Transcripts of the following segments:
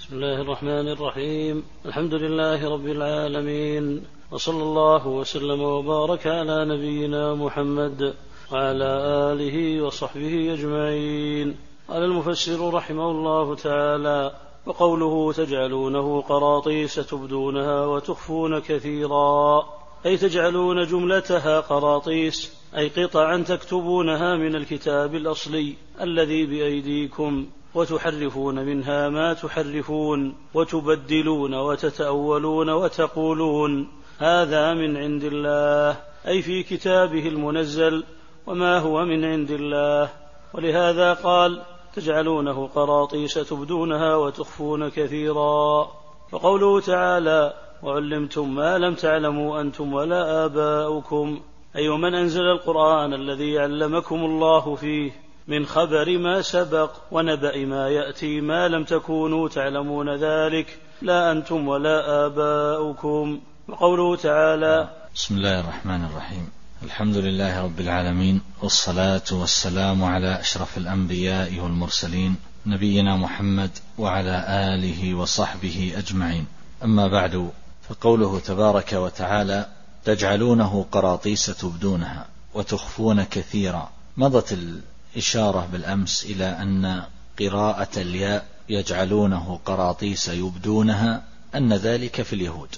بسم الله الرحمن الرحيم. الحمد لله رب العالمين، وصلى الله وسلم وبارك على نبينا محمد وعلى آله وصحبه أجمعين. قال المفسر رحمه الله تعالى: وقوله تجعلونه قراطيس تبدونها وتخفون كثيرا، أي تجعلون جملتها قراطيس، أي قطعا تكتبونها من الكتاب الأصلي الذي بأيديكم، وتحرفون منها ما تحرفون، وتبدلون وتتأولون وتقولون هذا من عند الله، أي في كتابه المنزل، وما هو من عند الله. ولهذا قال: تجعلونه قراطيس تبدونها وتخفون كثيرا. وقوله تعالى: وعلمتم ما لم تعلموا أنتم ولا آباؤكم، أي ومن أنزل القرآن الذي علمكم الله فيه من خبر ما سبق ونبأ ما يأتي ما لم تكونوا تعلمون ذلك، لا أنتم ولا آباؤكم. وقوله تعالى: بسم الله الرحمن الرحيم. الحمد لله رب العالمين، والصلاة والسلام على أشرف الأنبياء والمرسلين، نبينا محمد وعلى آله وصحبه أجمعين. أما بعد، فقوله تبارك وتعالى: تجعلونه قراطيس تبدونها وتخفون كثيرا، مضت الإشارة بالأمس إلى أن قراءة الياء يجعلونه قراطيس يبدونها أن ذلك في اليهود،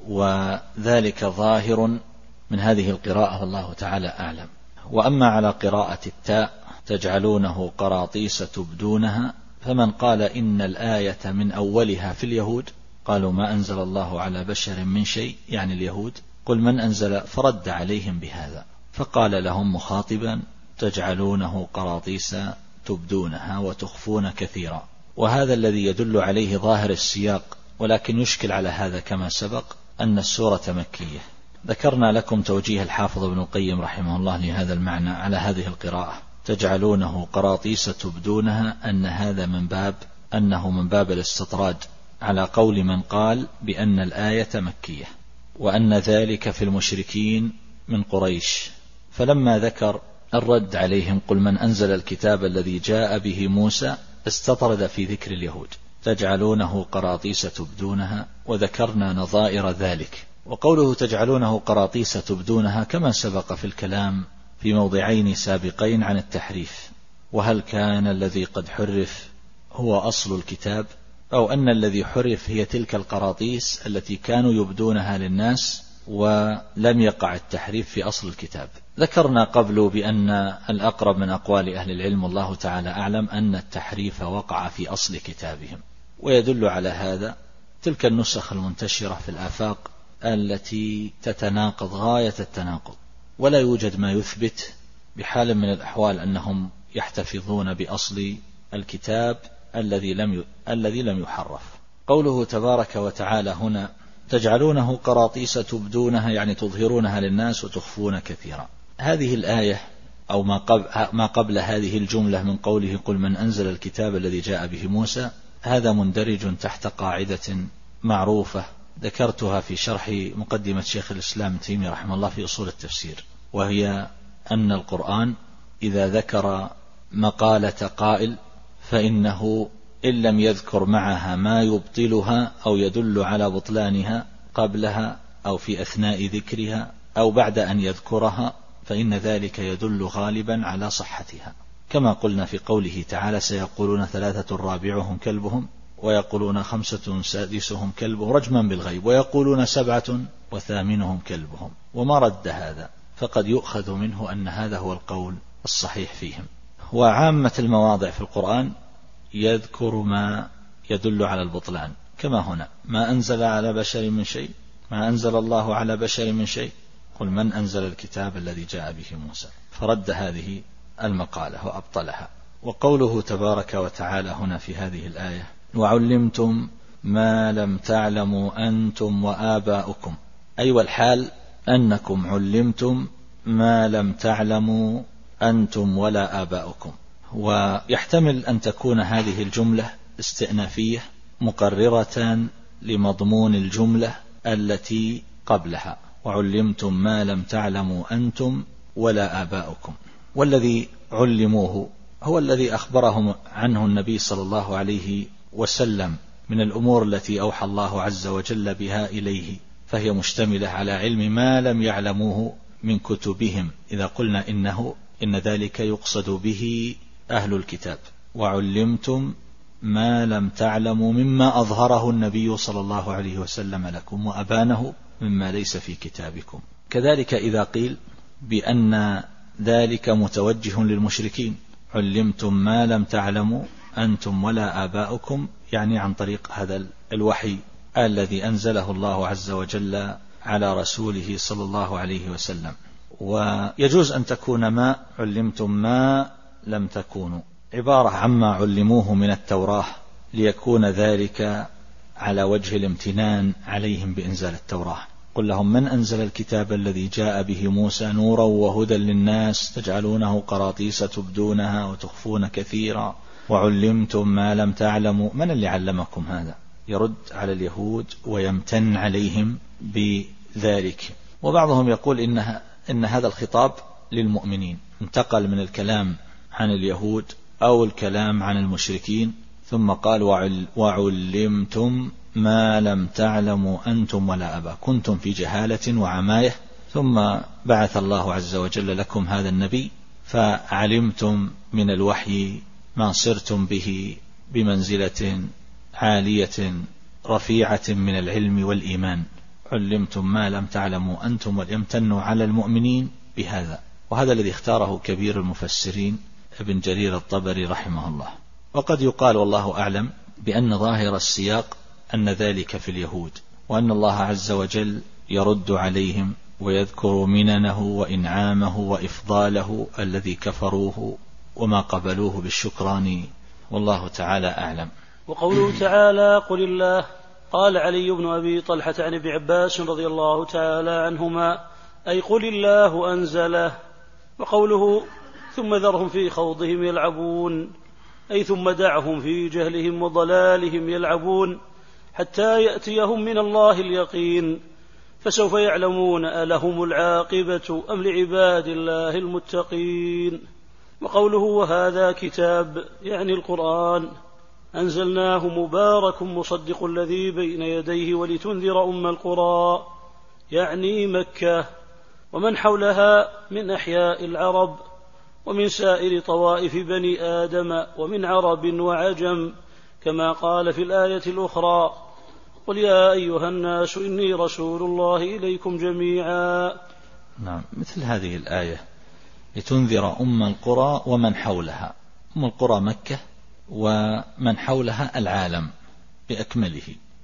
وذلك ظاهر من هذه القراءة والله تعالى أعلم. وأما على قراءة التاء تجعلونه قراطيس تبدونها، فمن قال إن الآية من أولها في اليهود قالوا ما أنزل الله على بشر من شيء، يعني اليهود، قل من أنزل، فرد عليهم بهذا، فقال لهم مخاطبا: تجعلونه قراطيس تبدونها وتخفون كثيرا. وهذا الذي يدل عليه ظاهر السياق، ولكن يشكل على هذا كما سبق أن السورة مكية. ذكرنا لكم توجيه الحافظ ابن القيم رحمه الله لهذا المعنى على هذه القراءة: تجعلونه قراطيس تبدونها، أن هذا أنه من باب الاستطراد على قول من قال بأن الآية مكية، وأن ذلك في المشركين من قريش. فلما ذكر الرد عليهم قل من أنزل الكتاب الذي جاء به موسى، استطرد في ذكر اليهود: تجعلونه قراطيس تبدونها، وذكرنا نظائر ذلك. وقوله تجعلونه قراطيس تبدونها كما سبق في الكلام في موضعين سابقين عن التحريف، وهل كان الذي قد حرف هو أصل الكتاب، أو أن الذي حرف هي تلك القراطيس التي كانوا يبدونها للناس ولم يقع التحريف في أصل الكتاب. ذكرنا قبل بأن الأقرب من أقوال أهل العلم والله تعالى أعلم أن التحريف وقع في أصل كتابهم، ويدل على هذا تلك النسخ المنتشرة في الآفاق التي تتناقض غاية التناقض، ولا يوجد ما يثبت بحال من الأحوال أنهم يحتفظون بأصل الكتاب الذي لم يحرف. قوله تبارك وتعالى هنا: تجعلونه قراطيس تبدونها، يعني تظهرونها للناس وتخفون كثيرا. هذه الآية أو ما قبل هذه الجملة من قوله قل من أنزل الكتاب الذي جاء به موسى، هذا مندرج تحت قاعدة معروفة ذكرتها في شرح مقدمة شيخ الإسلام تيمية رحمه الله في أصول التفسير، وهي أن القرآن إذا ذكر مقالة قائل فإنه إن لم يذكر معها ما يبطلها أو يدل على بطلانها قبلها أو في أثناء ذكرها أو بعد أن يذكرها، فإن ذلك يدل غالبا على صحتها، كما قلنا في قوله تعالى: سيقولون 3 رابعهم كلبهم، ويقولون 5 سادسهم كلبهم رجما بالغيب، ويقولون 7 وثامنهم كلبهم. وما رد هذا، فقد يؤخذ منه أن هذا هو القول الصحيح فيهم. وعامة المواضع في القرآن يذكر ما يدل على البطلان، كما هنا: ما أنزل على بشر من شيء، ما أنزل الله على بشر من شيء، قل من أنزل الكتاب الذي جاء به موسى، فرد هذه المقالة وأبطلها. وقوله تبارك وتعالى هنا في هذه الآية: وعلمتم ما لم تعلموا أنتم وآباؤكم، أي والحال أنكم علمتم ما لم تعلموا أنتم ولا آباؤكم. ويحتمل أن تكون هذه الجملة استئنافية مقررة لمضمون الجملة التي قبلها: وعلمتم ما لم تعلموا أنتم ولا آباؤكم. والذي علموه هو الذي أخبرهم عنه النبي صلى الله عليه وسلم من الأمور التي أوحى الله عز وجل بها إليه، فهي مشتملة على علم ما لم يعلموه من كتبهم، إذا قلنا إن ذلك يقصد به أهل الكتاب. وعلمتم ما لم تعلموا مما أظهره النبي صلى الله عليه وسلم لكم وأبانه مما ليس في كتابكم. كذلك إذا قيل بأن ذلك متوجه للمشركين، علمتم ما لم تعلموا أنتم ولا آباؤكم، يعني عن طريق هذا الوحي الذي أنزله الله عز وجل على رسوله صلى الله عليه وسلم. ويجوز أن تكون ما علمتم ما لم تكونوا عبارة عما علموه من التوراة، ليكون ذلك على وجه الامتنان عليهم بإنزال التوراة. قل لهم من أنزل الكتاب الذي جاء به موسى نورا وهدى للناس تجعلونه قراطيس تبدونها وتخفون كثيرا وعلمتم ما لم تعلموا. من اللي علمكم هذا؟ يرد على اليهود ويمتن عليهم بذلك. وبعضهم يقول إن هذا الخطاب للمؤمنين، انتقل من الكلام عن اليهود أو الكلام عن المشركين، ثم قال وعلمتم ما لم تعلموا أنتم ولا أبا، كنتم في جهالة وعماية، ثم بعث الله عز وجل لكم هذا النبي فعلمتم من الوحي ما صرتم به بمنزلة عالية رفيعة من العلم والإيمان. علمتم ما لم تعلموا أنتم، وليمتنوا على المؤمنين بهذا. وهذا الذي اختاره كبير المفسرين ابن جرير الطبري رحمه الله. وقد يقال والله أعلم بأن ظاهر السياق أن ذلك في اليهود، وأن الله عز وجل يرد عليهم ويذكر مننه وإنعامه وإفضاله الذي كفروه وما قبلوه بالشكران، والله تعالى أعلم. وقوله تعالى قل الله، قال علي بن أبي طلحة عن ابن عباس رضي الله تعالى عنهما أي قل الله أنزله. وقوله ثم ذرهم في خوضهم يلعبون أي ثم دعهم في جهلهم وضلالهم يلعبون حتى يأتيهم من الله اليقين، فسوف يعلمون ألهم العاقبة أم لعباد الله المتقين. وقوله وهذا كتاب يعني القرآن أنزلناه مبارك مصدق الذي بين يديه ولتنذر أم القرى يعني مكة ومن حولها من أحياء العرب ومن سائر طوائف بني آدم ومن عرب وعجم، كما قال في الآية الأخرى قل يا أيها الناس إني رسول الله إليكم جميعا. نعم، مثل هذه الآية لتنذر أم القرى ومن حولها. أم القرى مكة ومن حولها العالم بأكمله.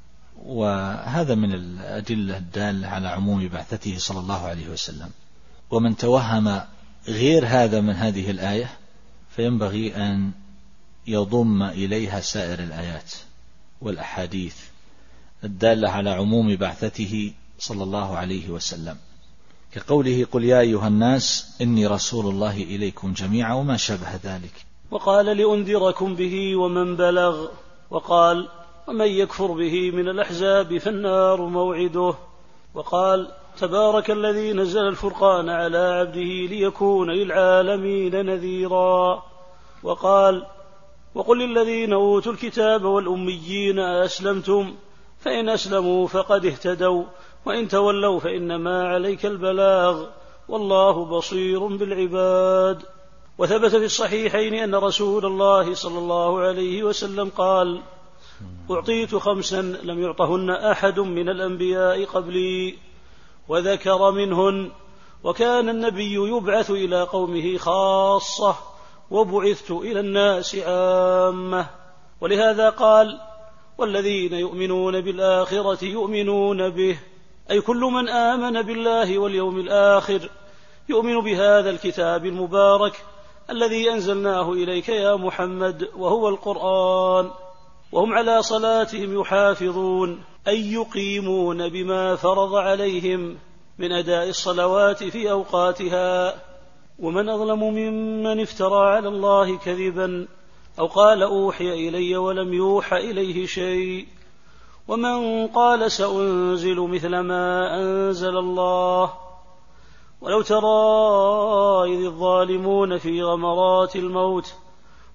وهذا من الأدلة الدالة على عموم بعثته صلى الله عليه وسلم. ومن توهم غير هذا من هذه الآية فينبغي أن يضم إليها سائر الآيات والأحاديث الدالة على عموم بعثته صلى الله عليه وسلم، كقوله قل يا أيها الناس إني رسول الله إليكم جميعا وما شابه ذلك. وقال لأنذركم به ومن بلغ، وقال ومن يكفر به من الأحزاب فالنار موعده. وقال تبارك الذي نزل الفرقان على عبده ليكون للعالمين نذيرا. وقال وقل للذين أوتوا الكتاب والأميين أسلمتم فإن أسلموا فقد اهتدوا وإن تولوا فإنما عليك البلاغ والله بصير بالعباد. وثبت في الصحيحين أن رسول الله صلى الله عليه وسلم قال أعطيت 5 لم يعطهن أحد من الأنبياء قبلي، وذكر منهن وكان النبي يبعث إلى قومه خاصة وبعثت إلى الناس عامة. ولهذا قال والذين يؤمنون بالآخرة يؤمنون به، أي كل من آمن بالله واليوم الآخر يؤمن بهذا الكتاب المبارك الذي أنزلناه إليك يا محمد وهو القرآن. وهم على صلاتهم يحافظون أي يقيمون بما فرض عليهم من أداء الصلوات في أوقاتها. ومن أظلم ممن افترى على الله كذبا أو قال أوحي إلي ولم يوحى إليه شيء، ومن قال سأنزل مثل ما أنزل الله. ولو ترى إذ الظالمون في غمرات الموت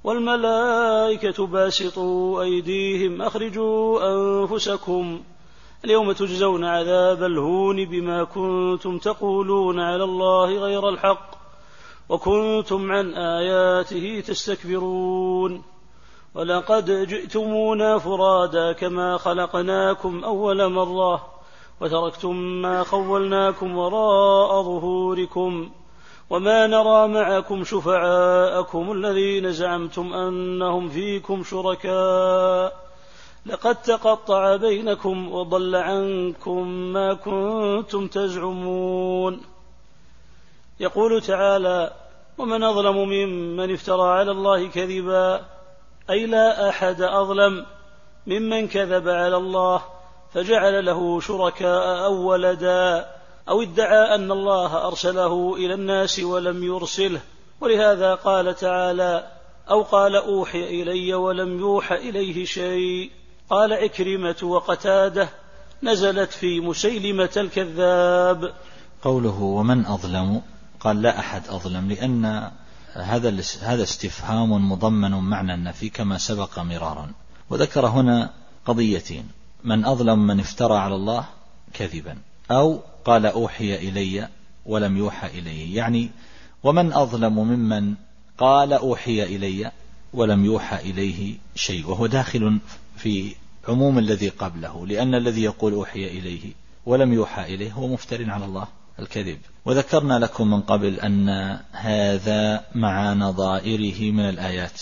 والملائكة باسطوا أيديهم أخرجوا أنفسكم اليوم تجزون عذاب الهون بما كنتم تقولون على الله غير الحق وكنتم عن آياته تستكبرون ولقد جئتمونا فرادا كما خلقناكم أول مرة وتركتم ما خولناكم وراء ظهوركم وما نرى معكم شفعاءكم الذين زعمتم أنهم فيكم شركاء لقد تقطع بينكم وضل عنكم ما كنتم تزعمون. يقول تعالى: ومن أظلم ممن افترى على الله كذبا، أي لا أحد أظلم ممن كذب على الله فجعل له شركاء أو ولدا أو ادعى أن الله أرسله إلى الناس ولم يرسله. ولهذا قال تعالى: أو قال أوحي إلي ولم يوحى إليه شيء. قال عكرمة وقتادة: نزلت في مسيلمة الكذاب. قوله ومن أظلم، قال لا أحد أظلم، لأن هذا استفهام مضمن معنى النفي كما سبق مرارا. وذكر هنا قضيتين: من أظلم من افترى على الله كذبا، أو قال أوحي إلي ولم يوحى إليه، يعني ومن أظلم ممن قال أوحي إلي ولم يوحى إليه شيء، وهو داخل في عموم الذي قبله، لأن الذي يقول أوحي إليه ولم يوحى إليه هو مفتر على الله الكذب. وذكرنا لكم من قبل أن هذا مع نظائره من الآيات.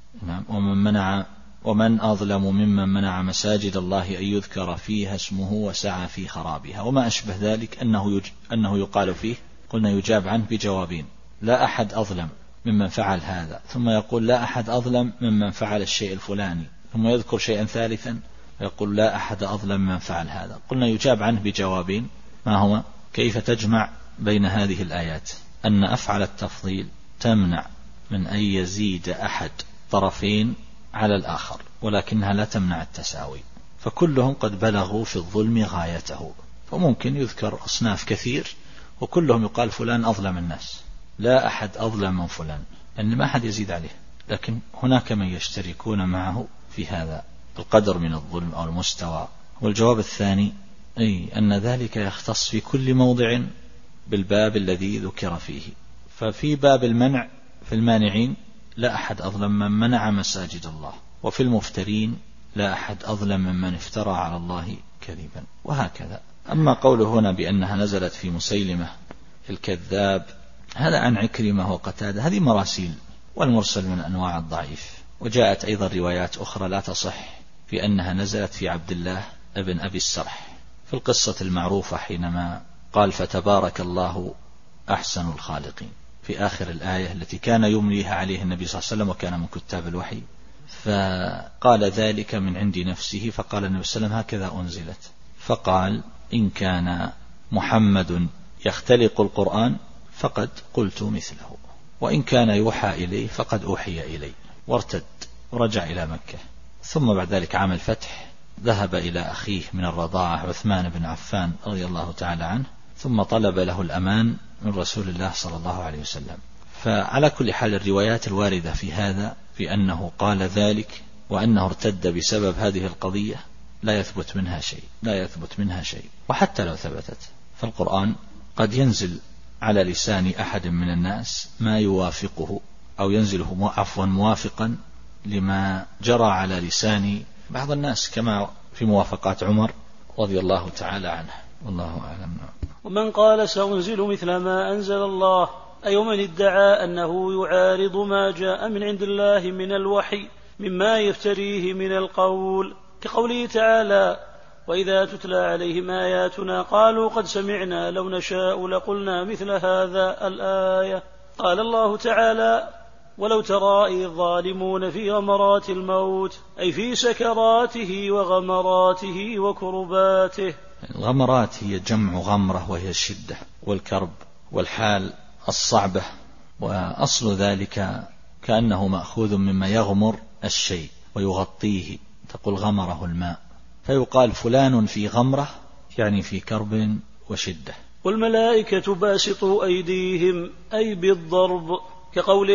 ومن أظلم ممن منع مساجد الله أن يذكر فيها اسمه وسعى في خرابها، وما أشبه ذلك أنه يقال فيه. قلنا يجاب عنه بجوابين: لا أحد أظلم ممن فعل هذا، ثم يقول لا أحد أظلم ممن فعل الشيء الفلاني، ثم يذكر شيئا ثالثا ويقول لا أحد أظلم ممن فعل هذا. قلنا يجاب عنه بجوابين: ما هما؟ كيف تجمع بين هذه الآيات؟ أن أفعل التفضيل تمنع من أن يزيد أحد طرفين على الآخر، ولكنها لا تمنع التساوي، فكلهم قد بلغوا في الظلم غايته، فممكن يذكر أصناف كثير وكلهم يقال فلان أظلم الناس، لا أحد أظلم من فلان، أن ما أحد يزيد عليه، لكن هناك من يشتركون معه في هذا القدر من الظلم أو المستوى. والجواب الثاني أن ذلك يختص في كل موضع بالباب الذي ذكر فيه. ففي باب المنع في المانعين لا أحد أظلم من منع مساجد الله، وفي المفترين لا أحد أظلم ممن افترى على الله كذبا، وهكذا. أما قوله هنا بأنها نزلت في مسيلمة الكذاب، هذا عن عكرمة وقتادة، هذه مراسيل، والمرسل من أنواع الضعيف. وجاءت أيضا روايات أخرى لا تصح في أنها نزلت في عبد الله ابن أبي السرح في القصة المعروفة حينما قال فتبارك الله أحسن الخالقين في آخر الآية التي كان يمليها عليه النبي صلى الله عليه وسلم وكان من كتاب الوحي، فقال ذلك من عند نفسه، فقال النبي صلى الله عليه وسلم هكذا أنزلت، فقال إن كان محمد يختلق القرآن فقد قلت مثله، وإن كان يوحى إليه فقد أوحي إلي، وارتد ورجع إلى مكة. ثم بعد ذلك عام الفتح ذهب إلى أخيه من الرضاعة عثمان بن عفان رضي الله تعالى عنه، ثم طلب له الأمان من رسول الله صلى الله عليه وسلم. فعلى كل حال الروايات الواردة في هذا في أنه قال ذلك وأنه ارتد بسبب هذه القضية لا يثبت منها شيء، وحتى لو ثبتت فالقرآن قد ينزل على لسان أحد من الناس ما يوافقه، أو ينزله موافقا لما جرى على لسان بعض الناس، كما في موافقات عمر رضي الله تعالى عنه، والله أعلم. ومن قال سأنزل مثل ما أنزل الله، أي من ادعى أنه يعارض ما جاء من عند الله من الوحي مما يفتريه من القول، كقوله تعالى وإذا تتلى عليهم آياتنا قالوا قد سمعنا لو نشاء لقلنا مثل هذا الآية. قال الله تعالى ولو ترى إذ الظالمون في غمرات الموت، أي في سكراته وغمراته وكرباته. الغمرات هي جمع غمرة، وهي الشدة والكرب والحال الصعبة، وأصل ذلك كأنه مأخوذ مما يغمر الشيء ويغطيه، تقول غمره الماء، فيقال فلان في غمرة يعني في كرب وشدة. والملائكة باسطوا أيديهم، أي بالضرب، كقوله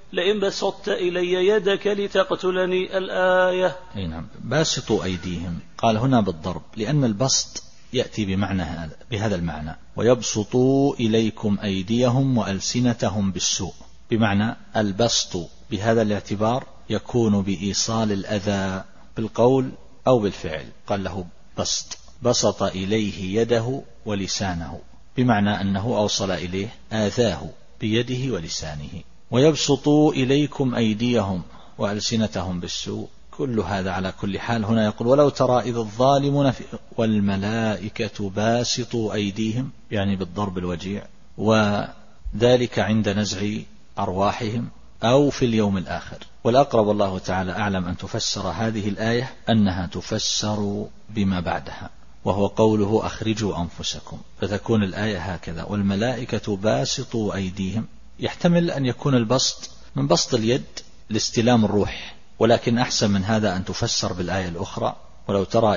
لئن بسطت إلي يدك لتقتلني الآية. نعم. باسطوا أيديهم قال هنا بالضرب لأن البسط يأتي بهذا المعنى، ويبسطوا إليكم أيديهم وألسنتهم بالسوء، بمعنى البسط بهذا الاعتبار يكون بإيصال الأذى بالقول أو بالفعل. قال له بسط، بسط إليه يده ولسانه، بمعنى أنه أوصل إليه آذاه بيده ولسانه. ويبسطوا إليكم أيديهم وألسنتهم بالسوء، كل هذا على كل حال. هنا يقول ولو ترى إذ الظالمون والملائكة باسطوا أيديهم، يعني بالضرب الوجيع، وذلك عند نزع أرواحهم أو في اليوم الآخر. والأقرب والله تعالى أعلم أن تفسر هذه الآية أنها تفسر بما بعدها، وهو قوله أخرجوا أنفسكم، فتكون الآية هكذا والملائكة باسطوا أيديهم. يحتمل أن يكون البسط من بسط اليد لاستلام الروح، ولكن أحسن من هذا أن تفسر بالآية الأخرى ولو ترى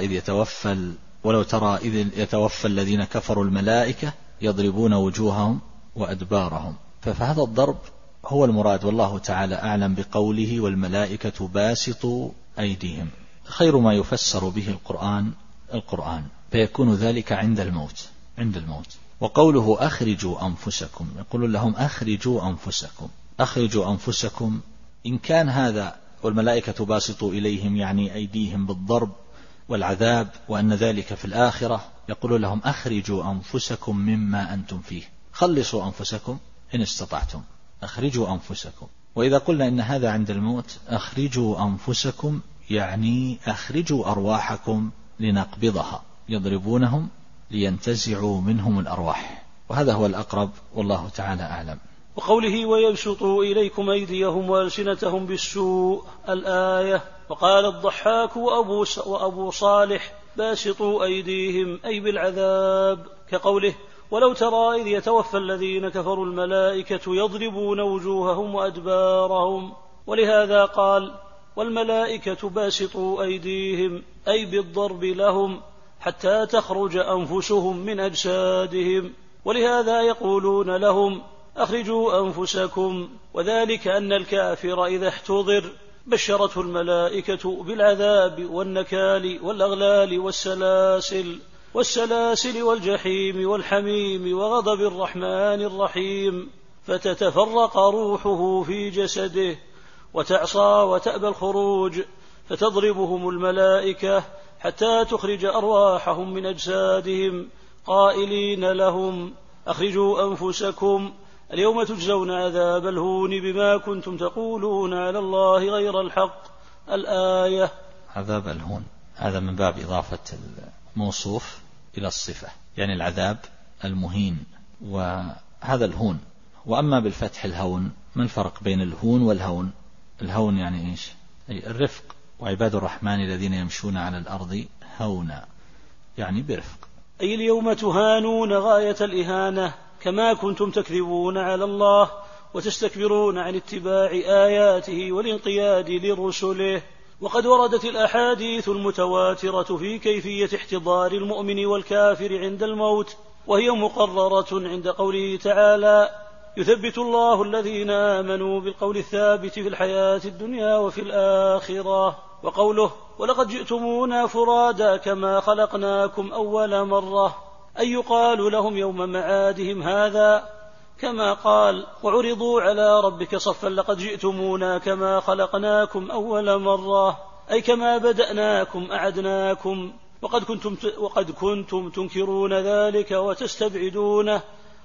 إذ يتوفى الذين كفروا الملائكة يضربون وجوههم وأدبارهم. فهذا الضرب هو المراد، والله تعالى أعلم بقوله والملائكة باسطوا أيديهم. خير ما يفسر به القرآن، فيكون ذلك عند الموت. وقوله أخرجوا أنفسكم، يقول لهم أخرجوا أنفسكم، إن كان هذا والملائكة باسطوا إليهم يعني أيديهم بالضرب والعذاب وأن ذلك في الآخرة، يقول لهم أخرجوا أنفسكم مما أنتم فيه، خلصوا أنفسكم إن استطعتم، أخرجوا أنفسكم. وإذا قلنا إن هذا عند الموت، أخرجوا أنفسكم يعني أخرجوا أرواحكم لنقبضها، يضربونهم لينتزعوا منهم الأرواح، وهذا هو الأقرب والله تعالى أعلم. وقوله ويبسطوا إليكم أيديهم وألسنتهم بالسوء الآية. وقال الضحاك وأبو صالح باسطوا أيديهم أي بالعذاب، كقوله ولو ترى إذ يتوفى الذين كفروا الملائكة يضربون وجوههم وأدبارهم. ولهذا قال والملائكة باسطوا أيديهم أي بالضرب لهم حتى تخرج أنفسهم من أجسادهم، ولهذا يقولون لهم أخرجوا أنفسكم. وذلك أن الكافر إذا احتضر بشرته الملائكة بالعذاب والنكال والأغلال والسلاسل والجحيم والحميم وغضب الرحمن الرحيم، فتتفرق روحه في جسده وتعصى وتأبى الخروج، فتضربهم الملائكة حتى تخرج أرواحهم من أجسادهم قائلين لهم أخرجوا أنفسكم اليوم تجزون عذاب الهون بما كنتم تقولون على الله غير الحق الآية. عذاب الهون هذا من باب إضافة الموصوف إلى الصفة، يعني العذاب المهين، وهذا الهون. وأما بالفتح الهون، ما الفرق بين الهون والهون؟ الهون يعني إيش؟ أي الرفق، وعباد الرحمن الذين يمشون على الأرض هونا، يعني برفق. أي اليوم تهانون غاية الإهانة كما كنتم تكذبون على الله وتستكبرون عن اتباع آياته والانقياد لرسله. وقد وردت الأحاديث المتواترة في كيفية احتضار المؤمن والكافر عند الموت، وهي مقررة عند قوله تعالى يثبت الله الذين آمنوا بالقول الثابت في الحياة الدنيا وفي الآخرة. وقوله ولقد جئتمونا فرادا كما خلقناكم أول مرة، أي يقال لهم يوم معادهم هذا كما قال وعرضوا على ربك صفا لقد جئتمونا كما خلقناكم أول مرة، أي كما بدأناكم أعدناكم، وقد كنتم تنكرون ذلك وتستبعدونه،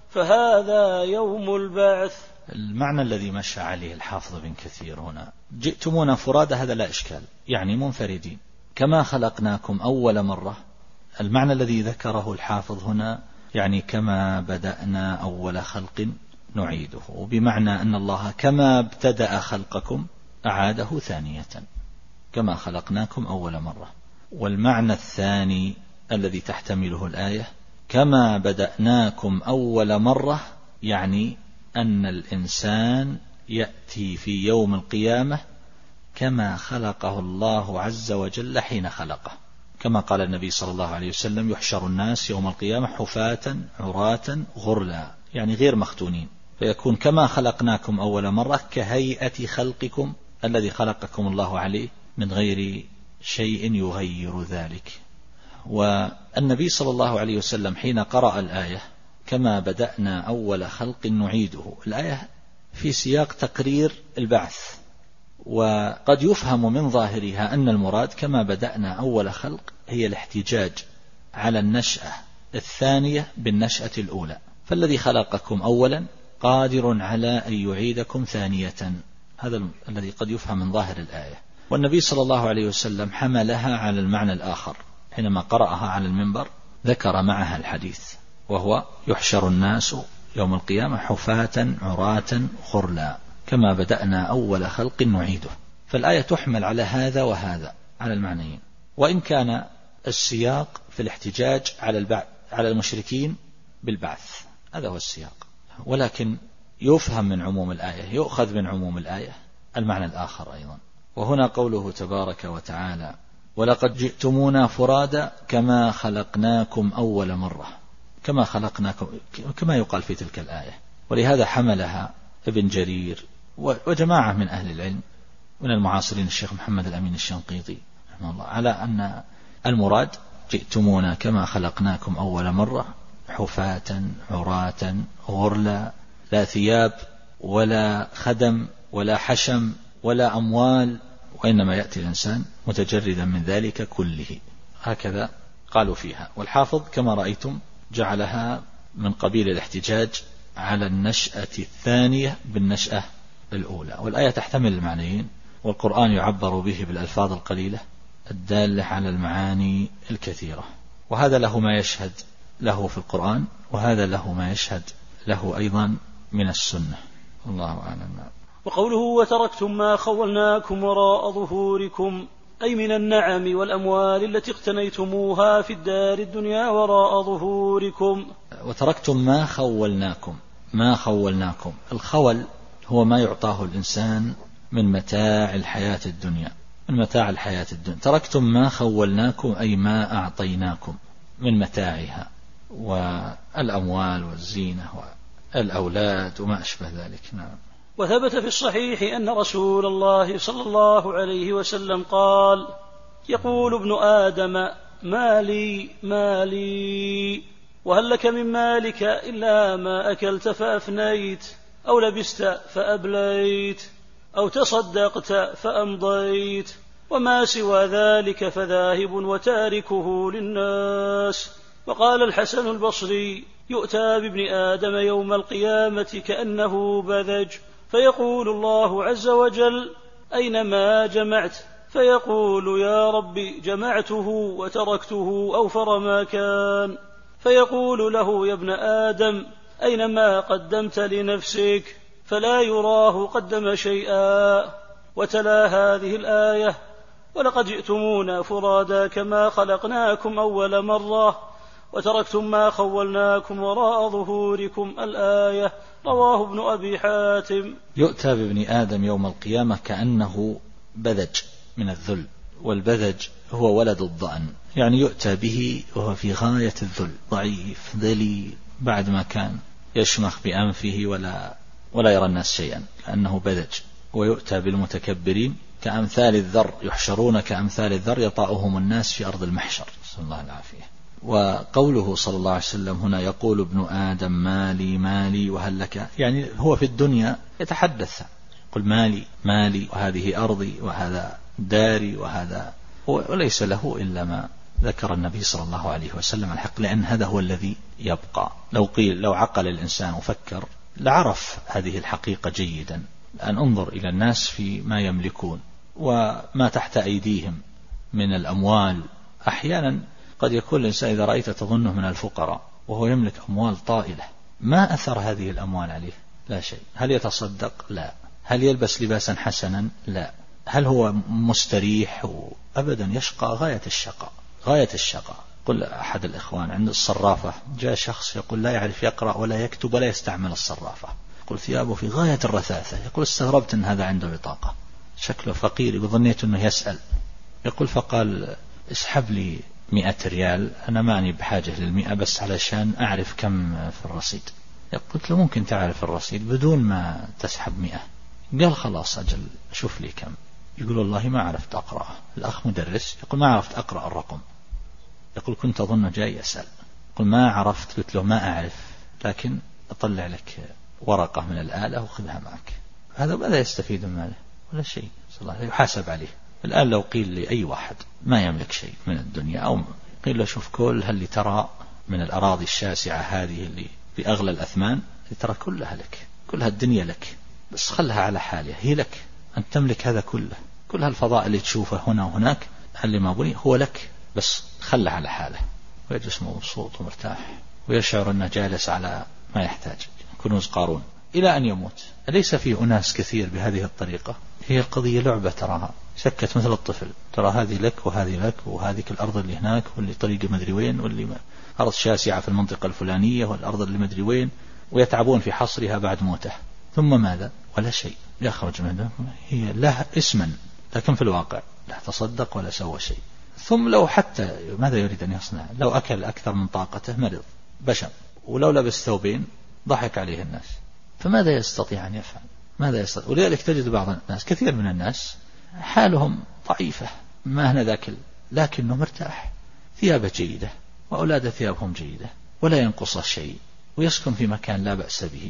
فهذا يوم البعث. المعنى الذي مشى عليه الحافظ بن كثير هنا جئتمونا فرادى، هذا لا إشكال، يعني منفردين. كما خلقناكم أول مرة، المعنى الذي ذكره الحافظ هنا يعني كما بدأنا أول خلق نعيده، بمعنى أن الله كما ابتدأ خلقكم أعاده ثانية، كما خلقناكم أول مرة. والمعنى الثاني الذي تحتمله الآية كما بدأناكم أول مرة، يعني أن الإنسان يأتي في يوم القيامة كما خلقه الله عز وجل حين خلقه، كما قال النبي صلى الله عليه وسلم يحشر الناس يوم القيامة حفاة عراة غرلا، يعني غير مختونين، فيكون كما خلقناكم أول مرة كهيئة خلقكم الذي خلقكم الله عليه من غير شيء يغير ذلك. والنبي صلى الله عليه وسلم حين قرأ الآية كما بدأنا أول خلق نعيده، الآية في سياق تقرير البعث، وقد يفهم من ظاهرها أن المراد كما بدأنا أول خلق هي الاحتجاج على النشأة الثانية بالنشأة الأولى، فالذي خلقكم أولا قادر على أن يعيدكم ثانية، هذا الذي قد يفهم من ظاهر الآية. والنبي صلى الله عليه وسلم حملها على المعنى الآخر حينما قرأها على المنبر، ذكر معها الحديث وهو يحشر الناس يوم القيامة حفاة عراة خرلا كما بدأنا أول خلق نعيده. فالآية تحمل على هذا وهذا، على المعنيين، وإن كان السياق في الاحتجاج على المشركين بالبعث، هذا هو السياق، ولكن يفهم من عموم الآية، يؤخذ من عموم الآية المعنى الآخر أيضا. وهنا قوله تبارك وتعالى ولقد جئتمونا فرادا كما خلقناكم أول مرة، كما خلقناكم كما يقال في تلك الآية. ولهذا حملها ابن جرير وجماعة من أهل العلم من المعاصرين الشيخ محمد الأمين الشنقيطي رحمه الله على أن المراد جئتمونا كما خلقناكم أول مرة حفاة عراة غرلا، لا ثياب ولا خدم ولا حشم ولا أموال، وإنما يأتي الإنسان متجردا من ذلك كله، هكذا قالوا فيها. والحافظ كما رأيتم جعلها من قبيل الاحتجاج على النشأة الثانية بالنشأة الأولى. والآية تحتمل المعنيين، والقرآن يعبر به بالألفاظ القليلة الدالة على المعاني الكثيرة، وهذا له ما يشهد له في القرآن، وهذا له ما يشهد له أيضا من السنة. الله أعلم. وقوله وتركتم ما خولناكم وراء ظهوركم، أي من النعم والأموال التي اقتنيتموها في الدار الدنيا وراء ظهوركم. وتركتم ما خولناكم، ما خولناكم، الخول هو ما يعطاه الإنسان من متاع الحياة الدنيا، من متاع الحياة الدنيا. تركتم ما خولناكم أي ما أعطيناكم من متاعها، والأموال والزينة والأولاد وما أشبه ذلك. نعم. وثبت في الصحيح أن رسول الله صلى الله عليه وسلم قال يقول ابن آدم مالي مالي، وهل لك من مالك إلا ما أكلت فأفنيت، أو لبست فأبليت، أو تصدقت فأمضيت، وما سوى ذلك فذاهب وتاركه للناس. وقال الحسن البصري يؤتى بابن آدم يوم القيامة كأنه بذج، فيقول الله عز وجل أينما جمعت، فيقول يا رب جمعته وتركته أوفر ما كان، فيقول له يا ابن آدم أينما قدمت لنفسك، فلا يراه قدم شيئا. وتلا هذه الآية ولقد جئتمونا فرادا كما خلقناكم أول مرة وتركتم ما خولناكم وراء ظهوركم، الآية. رواه ابن أبي حاتم. يؤتى بابن آدم يوم القيامة كأنه بذج من الذل، والبذج هو ولد الضأن، يعني يؤتى به وهو في غاية الذل، ضعيف ذليل، بعد ما كان يشمخ بأنفه ولا يرى الناس شيئا، كأنه بذج. ويؤتى بالمتكبرين كأمثال الذر، يحشرون كأمثال الذر يطأهم الناس في أرض المحشر، صلى الله العافية. وقوله صلى الله عليه وسلم هنا يقول ابن آدم مالي مالي وهل لك، يعني هو في الدنيا يتحدث يقول مالي مالي وهذه أرضي وهذا داري وهذا، وليس له إلا ما ذكر النبي صلى الله عليه وسلم الحق، لأن هذا هو الذي يبقى. لو عقل الإنسان وفكر لعرف هذه الحقيقة جيدا، أن انظر إلى الناس في ما يملكون وما تحت أيديهم من الأموال. أحيانا قد يكون الإنسان إذا رأيت تظنه من الفقراء وهو يملك أموال طائلة، ما أثر هذه الأموال عليه؟ لا شيء. هل يتصدق؟ لا. هل يلبس لباسا حسنا؟ لا. هل هو مستريح؟ أبدا، يشقى غاية الشقاء، غاية الشقاء. قل أحد الإخوان عند الصرافة جاء شخص يقول لا يعرف يقرأ ولا يكتب ولا يستعمل الصرافة، يقول ثيابه في غاية الرثاثة، يقول استغربت أن هذا عنده بطاقة، شكله فقير، وظنيت أنه يسأل. يقول فقال اسحب لي 100 ريال، أنا ماني بحاجة لل100 بس علشان أعرف كم في الرصيد. قلت له ممكن تعرف الرصيد بدون ما تسحب 100. قال خلاص أجل شوف لي كم. يقول والله ما عرفت أقرأ. الأخ مدرس يقول ما عرفت أقرأ الرقم. يقول كنت أظن جاي أسأل. يقول ما عرفت. قلت له ما أعرف لكن أطلع لك ورقة من الآلة وخذها معك. هذا ماذا يستفيد من ماله؟ ولا شيء. صلى الله عليه يحاسب عليه. الآن لو قيل لأي واحد ما يملك شيء من الدنيا أو قيل له شوف كل اللي ترى من الأراضي الشاسعة هذه اللي بأغلى الأثمان اللي ترى كلها لك، كلها الدنيا لك، بس خلها على حالها هي لك، أن تملك هذا كله، كل هالفضاء اللي تشوفه هنا وهناك اللي ما بني هو لك، بس خلها على حاله. ويجلس مبسوط ومرتاح ويشعر أنه جالس على ما يحتاج، كنوز قارون إلى أن يموت. أليس في أناس كثير بهذه الطريقة؟ هي القضية لعبة تراها سكت مثل الطفل، ترى هذه لك وهذه لك وهذه الأرض اللي هناك واللي طريقة مدري وين واللي أرض شاسعة في المنطقة الفلانية والأرض اللي مدري وين، ويتعبون في حصرها بعد موته. ثم ماذا؟ ولا شيء يخرج منه، هي لها اسما لكن في الواقع لا تصدق ولا سوى شيء. ثم لو حتى ماذا يريد أن يصنع؟ لو أكل أكثر من طاقته مرض بشر، ولو لبس ثوبين ضحك عليه الناس، فماذا يستطيع أن يفعل؟ ماذا يستطيع؟ ولذلك تجد بعض الناس، كثير من الناس حالهم ضعيفة ما هنا ذاك، لكنه مرتاح، ثيابه جيدة وأولاده ثيابهم جيدة ولا ينقص شيء، ويسكن في مكان لا بأس به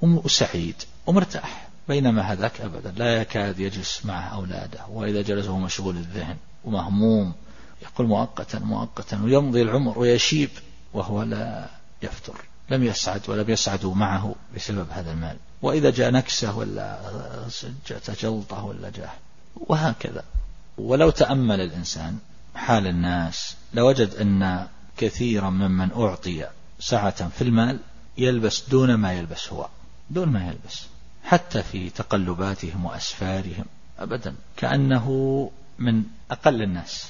وسعيد ومرتاح، بينما هذاك أبدا لا يكاد يجلس مع أولاده، وإذا جلسه مشغول الذهن ومهموم، يقول مؤقتا ويمضي العمر ويشيب وهو لا يفتر، لم يسعد ولم يسعدوا معه بسبب هذا المال، وإذا جاء نكسة ولا جاء جلطة ولا جاء وهكذا. ولو تأمل الإنسان حال الناس لوجد أن كثيرا ممن أعطي سعة في المال يلبس دون ما يلبس هو، دون ما يلبس، حتى في تقلباتهم وأسفارهم أبدا كأنه من أقل الناس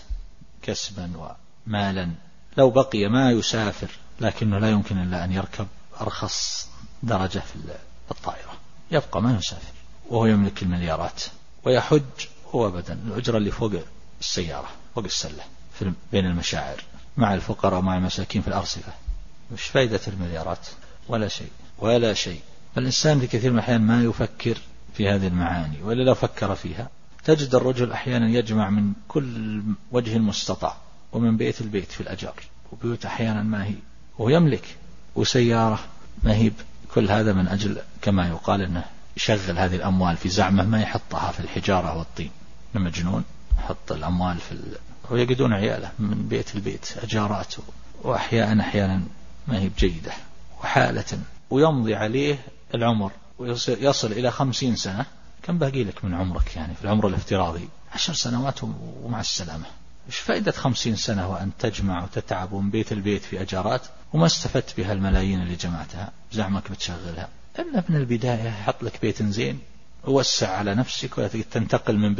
كسبا ومالا. لو بقي ما يسافر لكنه لا يمكن إلا أن يركب أرخص درجة في الطائرة، يبقى ما يسافر وهو يملك المليارات، ويحج هو أبدا الأجرة اللي فوق السيارة فوق السلة بين المشاعر مع الفقراء ومع المساكين في الأرصفة. مش فايدة المليارات؟ ولا شيء ولا شيء. فالإنسان في كثير من الأحيان ما يفكر في هذه المعاني، وإلا لو فكر فيها تجد الرجل أحيانا يجمع من كل وجه مستطاع ومن بيت البيت في الأجار، وبيوت أحيانا ما هي، ويملك وسيارة ما هي، كل هذا من أجل كما يقال أنه يشغل هذه الأموال في زعمه ما يحطها في الحجارة والطين. المجنون حط الأموال ويقدون عياله من بيت البيت أجارات، وأحيانا ما هي بجيدة وحالة، ويمضي عليه العمر ويصل إلى 50 سنة. كم باقي لك من عمرك يعني في العمر الافتراضي؟ 10 سنوات ومع السلامة. إيش فائدة 50 سنة وأن تجمع وتتعب من بيت البيت في أجارات وما استفدت بها الملايين اللي جمعتها؟ زعمك بتشغلها. إلا من البداية حط لك بيت زين ووسع على نفسك ولا تنتقل من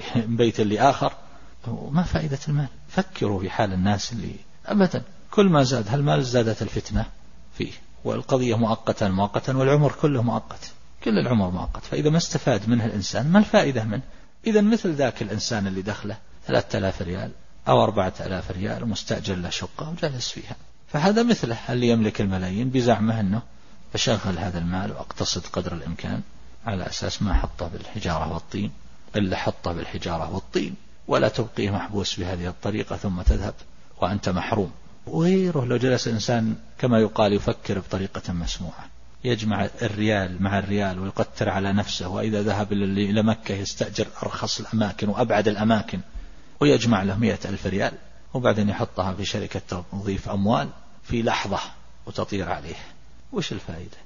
بيت لآخر. وما فائدة المال؟ فكروا في حال الناس اللي أبدا كل ما زاد هالمال زادت الفتنة فيه، والقضية مؤقتا والعمر كله مؤقت، كل العمر مؤقت. فإذا ما استفاد منه الإنسان ما الفائدة منه؟ إذا مثل ذاك الإنسان اللي دخله 3000 ريال أو 4000 ريال ومستأجر له شقة وجالس فيها، فهذا مثله اللي يملك الملايين بزعمه أنه بشغل هذا المال وأقتصد قدر الإمكان، على أساس ما حطه بالحجارة والطين إلا حطه بالحجارة والطين، ولا تبقيه محبوس بهذه الطريقة ثم تذهب وأنت محروم. وغيره لو جلس إنسان كما يقال يفكر بطريقة مسموعة، يجمع الريال مع الريال ويقتر على نفسه، وإذا ذهب إلى مكة يستأجر أرخص الأماكن وأبعد الأماكن ويجمع له 100,000 ريال، وبعدين يحطها في شركة تنظيف أموال في لحظة وتطير عليه. وش الفائدة؟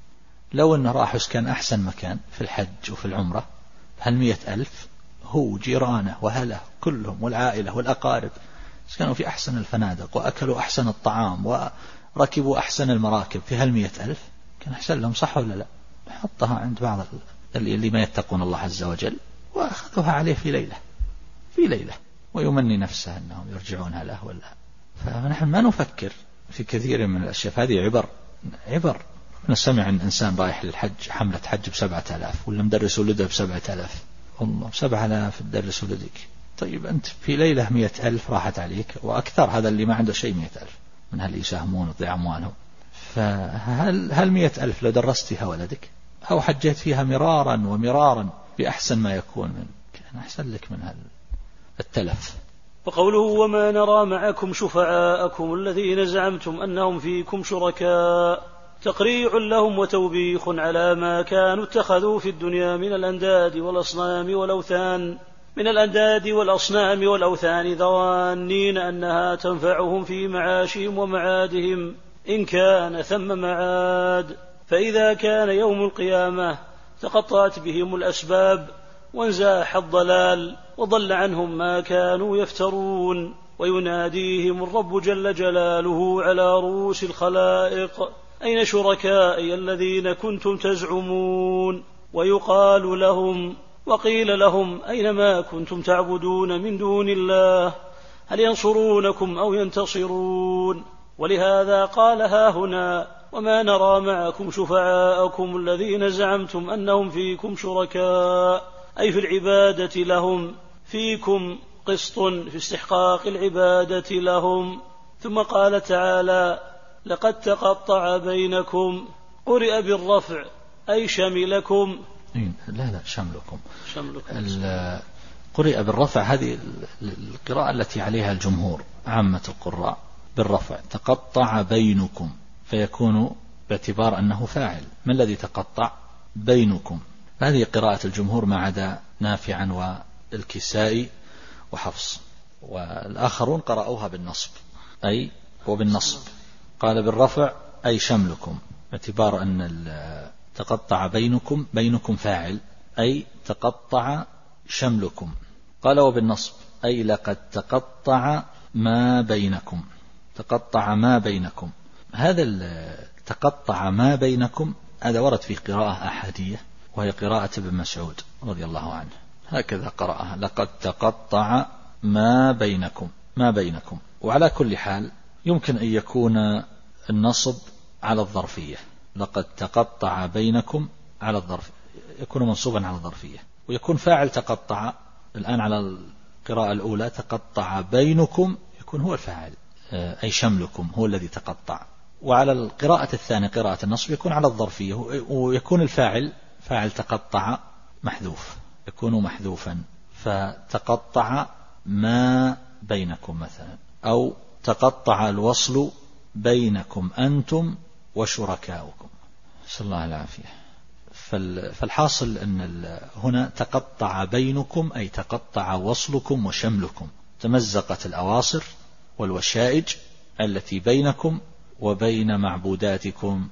لو أنه راح يسكن أحسن مكان في الحج وفي العمرة، هل 100,000 هو جيرانه وهله كلهم والعائلة والأقارب سكنوا في أحسن الفنادق وأكلوا أحسن الطعام وركبوا أحسن المراكب، في هل 100,000 كان أحسن لهم؟ صح ولا لا؟ حطها عند بعض اللي ما يتقون الله عز وجل وأخذوها عليه في ليلة ويمني نفسه أنهم يرجعونها له ولا. فنحن ما نفكر في كثير من الأشياء. هذه عبر. نسمع عن إنسان رايح للحج حملة حج ب7,000 ولا مدرس ولده ب7,000. والله 7,000 تدرس ولدك؟ طيب أنت في ليلة 100,000 راحت عليك وأكثر. هذا اللي ما عنده شيء 100,000 من هل يساهمون ويضيع أموالهم فهل 100,000 لو درستها ولدك أو حجيت فيها مرارا ومرارا بأحسن ما يكون منك، كان أحسن لك من التلف. وقوله وما نرى معكم شفعاءكم الذين زعمتم أنهم فيكم شركاء تقريع لهم وتوبيخ على ما كانوا اتخذوا في الدنيا من الأنداد والأصنام والأوثان ظانين أنها تنفعهم في معاشهم ومعادهم إن كان ثم معاد. فإذا كان يوم القيامة تقطعت بهم الأسباب وانزاح الضلال وضل عنهم ما كانوا يفترون، ويناديهم الرب جل جلاله على رؤوس الخلائق أين شركائي الذين كنتم تزعمون؟ وقيل لهم أين ما كنتم تعبدون من دون الله؟ هل ينصرونكم أو ينتصرون؟ ولهذا قال هاهنا وما نرى معكم شفعاءكم الذين زعمتم أنهم فيكم شركاء، أي في العبادة لهم، فيكم قسط في استحقاق العبادة لهم. ثم قال تعالى لقد تقطع بينكم، قرئ بالرفع أي شملكم. لا شملكم. قرئ بالرفع، هذه القراءة التي عليها الجمهور عامة القراء بالرفع، تقطع بينكم، فيكون باعتبار أنه فاعل. ما الذي تقطع؟ بينكم. هذه قراءة الجمهور ما عدا نافعا والكسائي وحفص، والآخرون قرأوها بالنصب، أي وبالنصب. قال بالرفع أي شملكم، باعتبار أن تقطع بينكم فاعل، أي تقطع شملكم. قال وبالنصب أي لقد تقطع ما بينكم، تقطع ما بينكم. هذا تقطع ما بينكم هذا ورد في قراءة أحادية، وهي قراءة ابن مسعود رضي الله عنه، هكذا قرأها لقد تقطع ما بينكم. وعلى كل حال يمكن أن يكون النصب على الظرفية، لقد تقطع بينكم على الظرف، يكون منصوبا على الظرفية، ويكون فاعل تقطع. الآن على القراءة الأولى تقطع بينكم يكون هو الفاعل، أي شملكم هو الذي تقطع. وعلى القراءة الثانية قراءة النصب يكون على الظرفية، ويكون الفاعل فاعل تقطع محذوف، يكون محذوفا، فتقطع ما بينكم مثلا، أو تقطع الوصل بينكم أنتم وشركاؤكم، نسأل الله العافية. فالحاصل أن هنا تقطع بينكم أي تقطع وصلكم وشملكم، تمزقت الأواصر والوشائج التي بينكم وبين معبوداتكم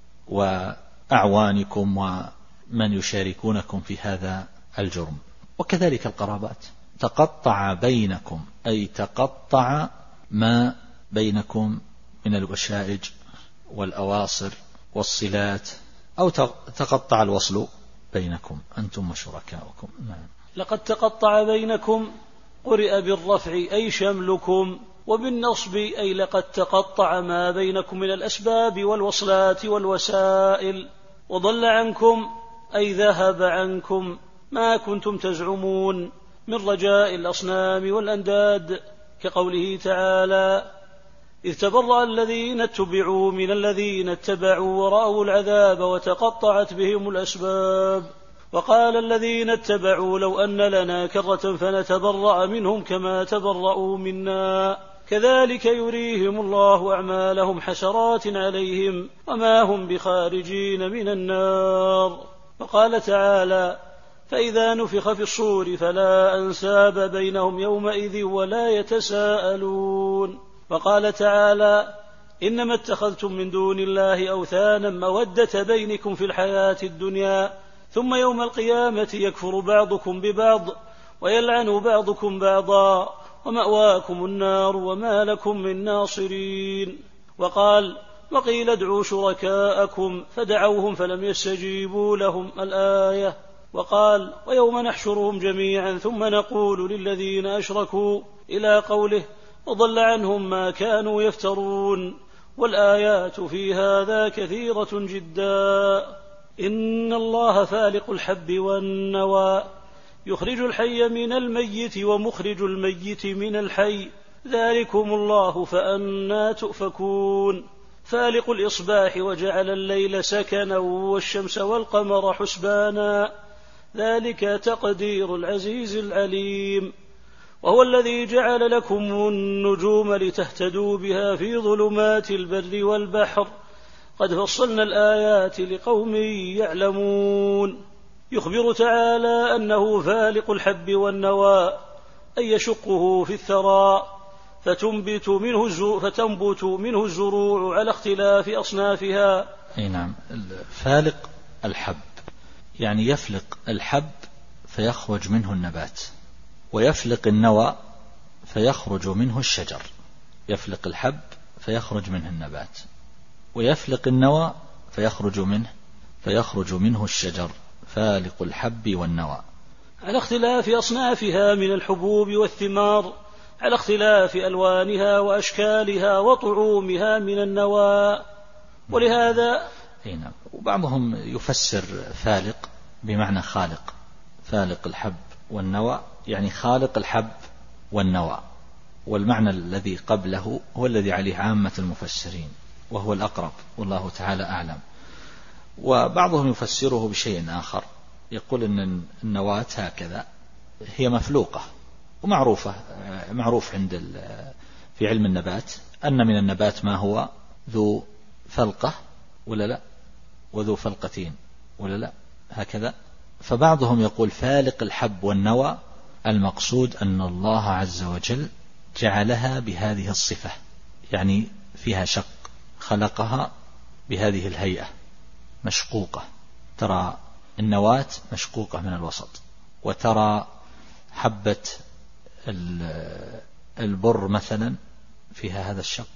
وأعوانكم ومن يشاركونكم في هذا الجرم. وكذلك القرابات، تقطع بينكم أي تقطع ما بينكم من الوشائج والأواصر والصلات، أو تقطع الوصل بينكم أنتم وشركاؤكم. لقد تقطع بينكم، قرئ بالرفع أي شملكم، وبالنصب أي لقد تقطع ما بينكم من الأسباب والوصلات والوسائل، وضل عنكم أي ذهب عنكم ما كنتم تزعمون من رجاء الأصنام والأنداد، كقوله تعالى إذ تبرأ الذين اتبعوا من الذين اتبعوا ورأوا العذاب وتقطعت بهم الأسباب، وقال الذين اتبعوا لو أن لنا كرة فنتبرأ منهم كما تبرأوا منا كذلك يريهم الله أعمالهم حسرات عليهم وما هم بخارجين من النار. وقال تعالى فإذا نفخ في الصور فلا أنساب بينهم يومئذ ولا يتساءلون. وقال تعالى إنما اتخذتم من دون الله أوثانا مودة بينكم في الحياة الدنيا ثم يوم القيامة يكفر بعضكم ببعض ويلعن بعضكم بعضا ومأواكم النار وما لكم من ناصرين. وقال وقيل ادعوا شركاءكم فدعوهم فلم يستجيبوا لهم الآية. وقال ويوم نحشرهم جميعا ثم نقول للذين أشركوا إلى قوله وضل عنهم ما كانوا يفترون. والآيات في هذا كثيرة جدا. إن الله فالق الحب والنوى يخرج الحي من الميت ومخرج الميت من الحي ذلكم الله فأنى تؤفكون. فالق الإصباح وجعل الليل سكنا والشمس والقمر حسبانا ذلك تقدير العزيز العليم. وهو الذي جعل لكم النجوم لتهتدوا بها في ظلمات البر والبحر قد فصلنا الآيات لقوم يعلمون. يخبر تعالى أنه فالق الحب والنوى أن يشقه في الثرى فتنبت منه الزروع على اختلاف أصنافها. أي نعم. فالق الحب يعني يفلق الحب فيخرج منه النبات، ويفلق النوى فيخرج منه الشجر. يفلق الحب فيخرج منه النبات، ويفلق النوى فيخرج منه الشجر. فالق الحب والنوى على اختلاف أصنافها من الحبوب والثمار، على اختلاف ألوانها وأشكالها وطعومها من النوى. ولهذا نعم. وبعضهم يفسر فالق بمعنى خالق. فالق الحب والنوى يعني خالق الحب والنوى، والمعنى الذي قبله هو الذي عليه عامة المفسرين وهو الأقرب والله تعالى أعلم. وبعضهم يفسره بشيء آخر، يقول أن النواة هكذا هي مفلوقة، معروف في علم النبات أن من النبات ما هو ذو فلقة ولا لا، وذو فلقتين ولا لا، هكذا. فبعضهم يقول فالق الحب والنوى المقصود أن الله عز وجل جعلها بهذه الصفة، يعني فيها شق، خلقها بهذه الهيئة مشقوقة. ترى النواة مشقوقة من الوسط، وترى حبة البر مثلا فيها هذا الشق.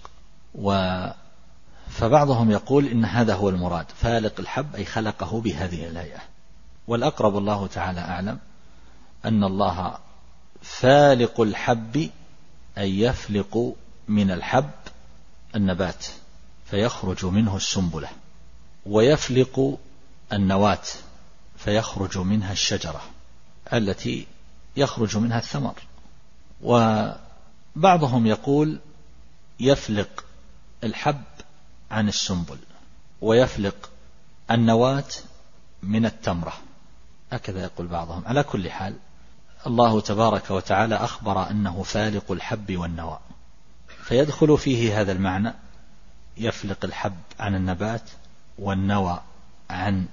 فبعضهم يقول إن هذا هو المراد، فالق الحب أي خلقه بهذه الهيئة. والأقرب الله تعالى أعلم أن الله فالق الحب أي يفلق من الحب النبات فيخرج منه السنبلة، ويفلق النواة فيخرج منها الشجرة التي يخرج منها الثمر. وبعضهم يقول يفلق الحب عن السنبل، ويفلق النواة من التمرة، هكذا يقول بعضهم. على كل حال الله تبارك وتعالى أخبر أنه فالق الحب والنوى، فيدخل فيه هذا المعنى، يفلق الحب عن النبات والنوى عن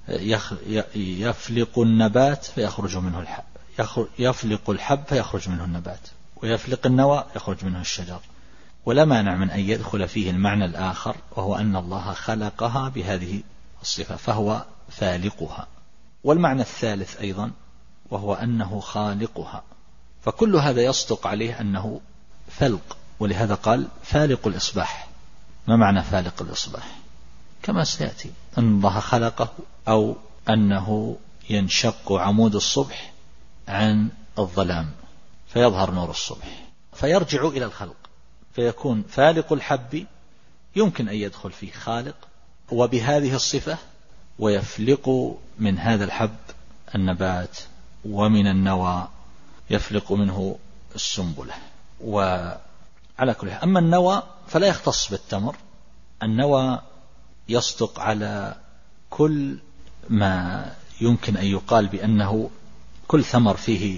يفلق النبات فيخرج منه الحب، يفلق الحب فيخرج منه النبات، ويفلق النوى يخرج منه الشجر. ولا مانع من أن يدخل فيه المعنى الآخر، وهو أن الله خلقها بهذه الصفة فهو فالقها. والمعنى الثالث أيضا وهو أنه خالقها، فكل هذا يصدق عليه أنه فلق. ولهذا قال فالق الإصباح. ما معنى فالق الإصباح؟ كما سيأتي أن الله خلقه، أو أنه ينشق عمود الصبح عن الظلام فيظهر نور الصبح فيرجع إلى الخلق، فيكون فالق الحب يمكن أن يدخل فيه خالق وبهذه الصفة، ويفلق من هذا الحب النبات، ومن النوى يفلق منه السنبلة. وعلى كل حال أما النوى فلا يختص بالتمر، النوى يصدق على كل ما يمكن أن يقال بأنه كل ثمر فيه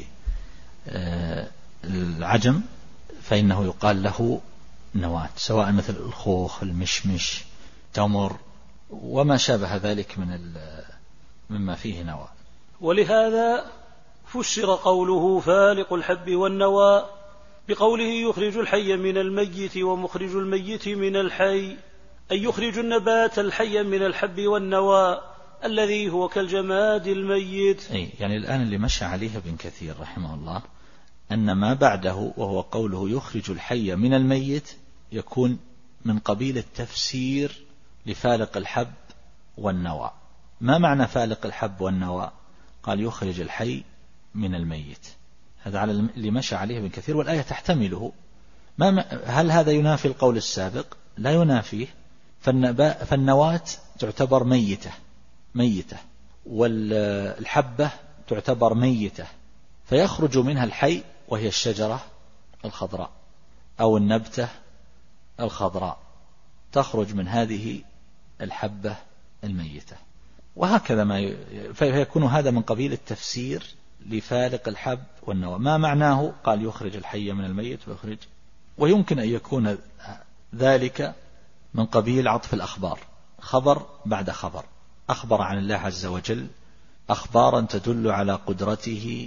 العجم فإنه يقال له نواة، سواء مثل الخوخ، المشمش، تمر، وما شابه ذلك مما فيه نوى. ولهذا فسر قوله فالق الحب والنوى بقوله يخرج الحي من الميت ومخرج الميت من الحي، أي يخرج النبات الحي من الحب والنوى الذي هو كالجماد الميت. يعني الآن اللي مشى عليه ابن كثير رحمه الله أن ما بعده وهو قوله يخرج الحي من الميت يكون من قبيل التفسير لفالق الحب والنوى. ما معنى فالق الحب والنوى؟ قال يخرج الحي من الميت، هذا على اللي مشى عليه ابن كثير، والآية تحتمله. هل هذا ينافي القول السابق؟ لا ينافيه، فالنواة تعتبر ميتة والحبة تعتبر ميتة، فيخرج منها الحي وهي الشجرة الخضراء أو النبتة الخضراء، تخرج من هذه الحبة الميتة. وهكذا فيكون هذا من قبيل التفسير لفالق الحب والنوى. ما معناه؟ قال يخرج الحي من الميت ويخرج، ويمكن أن يكون ذلك من قبيل عطف الأخبار، خبر بعد خبر، أخبر عن الله عز وجل أخبارا تدل على قدرته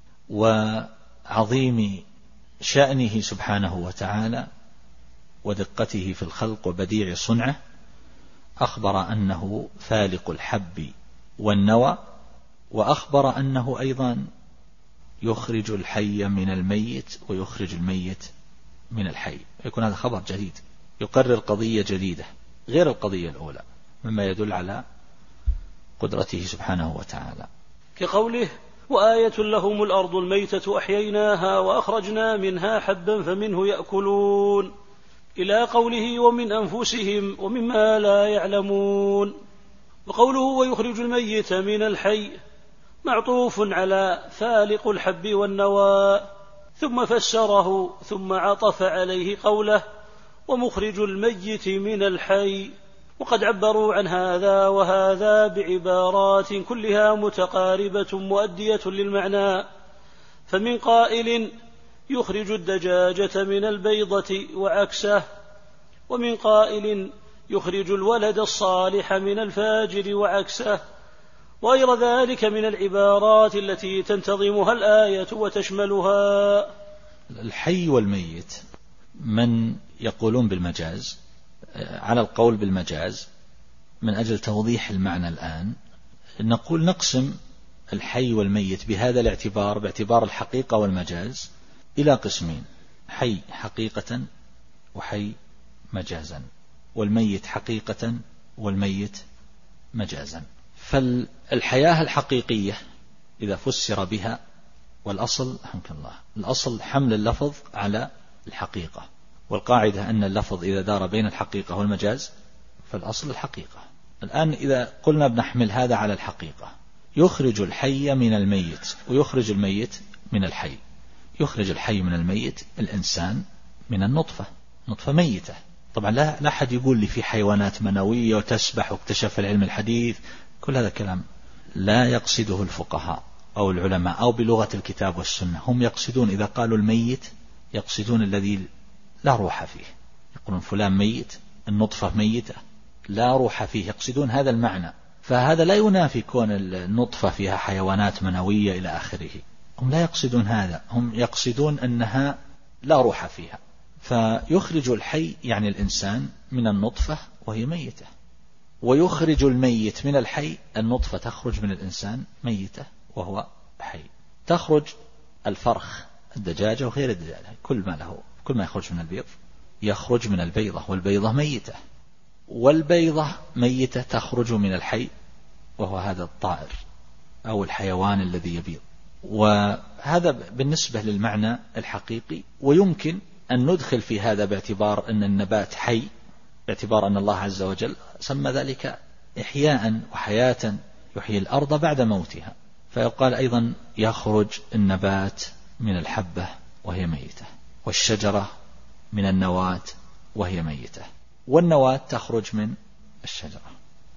وعظيم شأنه سبحانه وتعالى ودقته في الخلق وبديع صنعه. أخبر أنه فالق الحب والنوى، وأخبر أنه أيضا يخرج الحي من الميت ويخرج الميت من الحي. يكون هذا خبر جديد يقرر قضية جديدة غير القضية الأولى، مما يدل على قدرته سبحانه وتعالى. كقوله وآية لهم الأرض الميتة أحييناها وأخرجنا منها حبا فمنه يأكلون، إلى قوله ومن أنفسهم ومما لا يعلمون. وقوله ويخرج الميت من الحي معطوف على فالق الحب والنوى، ثم فسره ثم عطف عليه قوله ومخرج الميت من الحي. وقد عبروا عن هذا وهذا بعبارات كلها متقاربة مؤدية للمعنى، فمن قائل يخرج الدجاجة من البيضة وعكسه، ومن قائل يخرج الولد الصالح من الفاجر وعكسه، وغير ذلك من العبارات التي تنتظمها الآية وتشملها. الحي والميت من يقولون بالمجاز، على القول بالمجاز من أجل توضيح المعنى الآن نقول نقسم الحي والميت بهذا الاعتبار، باعتبار الحقيقة والمجاز، إلى قسمين: حي حقيقة وحي مجازا، والميت حقيقة والميت مجازا. فالحياة الحقيقية إذا فسر بها، والأصل رحمك الله الأصل حمل اللفظ على الحقيقة، والقاعدة أن اللفظ إذا دار بين الحقيقة والمجاز فالأصل الحقيقة. الآن إذا قلنا بنحمل هذا على الحقيقة، يخرج الحي من الميت ويخرج الميت من الحي. يخرج الحي من الميت الإنسان من النطفة، نطفة ميتة. طبعا لا أحد يقول لي في حيوانات منوية وتسبح واكتشف العلم الحديث، كل هذا كلام لا يقصده الفقهاء أو العلماء أو بلغة الكتاب والسنة. هم يقصدون إذا قالوا الميت يقصدون الذي لا روح فيه، يقولون فلان ميت، النطفة ميتة لا روح فيه، يقصدون هذا المعنى. فهذا لا ينافي كون النطفة فيها حيوانات منوية إلى آخره، هم لا يقصدون هذا، هم يقصدون أنها لا روح فيها. فيخرج الحي يعني الإنسان من النطفة وهي ميتة، ويخرج الميت من الحي، النطفة تخرج من الإنسان ميتة وهو حي. تخرج الفرخ، الدجاجة وغير الدجاجة، كل ما يخرج من البيض يخرج من البيضة، والبيضة ميتة، والبيضة ميتة تخرج من الحي وهو هذا الطائر أو الحيوان الذي يبيض. وهذا بالنسبة للمعنى الحقيقي. ويمكن أن ندخل في هذا باعتبار أن النبات حي، باعتبار أن الله عز وجل سمى ذلك إحياء وحياة، يحيي الأرض بعد موتها. فيقال أيضا يخرج النبات من الحبة وهي ميتة، والشجرة من النواة وهي ميتة، والنواة تخرج من الشجرة،